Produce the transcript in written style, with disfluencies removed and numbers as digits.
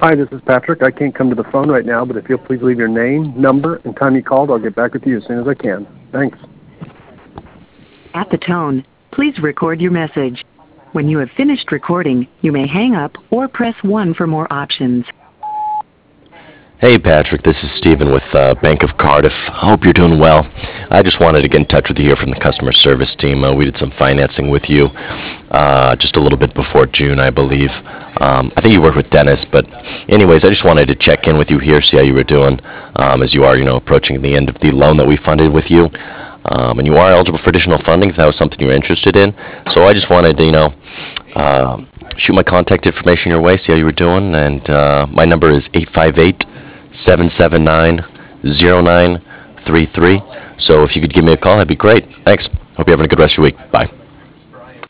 Hi, this is Patrick. I can't come to the phone right now, but if you'll please leave your name, number, and time you called, I'll get back with you as soon as I can. Thanks. At the tone, please record your message. When you have finished recording, you may hang up or press 1 for more options. Hey Patrick, this is Steven with Bank of Cardiff. Hope you're doing well. I just wanted to get in touch with you here from the customer service team. We did some financing with you just a little bit before June, I believe. I think you worked with Dennis, but anyways, I just wanted to check in with you here, see how you were doing as you are, approaching the end of the loan that we funded with you. And you are eligible for additional funding if that was something you were interested in. So I just wanted to, shoot my contact information your way, see how you were doing, and my number is 858-779-0933. So if you could give me a call, that'd be great. Thanks. Hope you're having a good rest of your week. Bye.